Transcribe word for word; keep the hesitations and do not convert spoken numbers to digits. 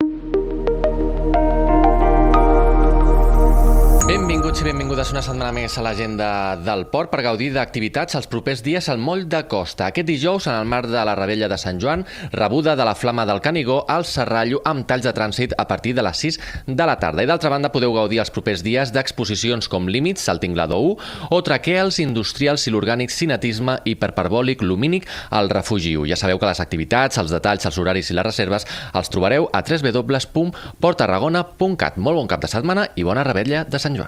Benvinguts i benvingudes una setmana més a l'agenda del port per gaudir d'activitats els propers dies al Moll de Costa. Aquest dijous, en el marc de la Revetlla de Sant Joan, rebuda de la Flama del Canigó al Serrallo amb talls de trànsit a partir de les sis de la tarda. I d'altra banda, podeu gaudir els propers dies d'exposicions com Límits, el Tinglador u, o Traqueals, Industrials, Silorgànic, Cinetisme, Hiperperbòlic, Lumínic, al Refugi u. Ja sabeu que les activitats, els detalls, els horaris i les reserves els trobareu a w w w punt port tarragona punt cat. Molt bon cap de setmana i bona Revetlla de Sant Joan.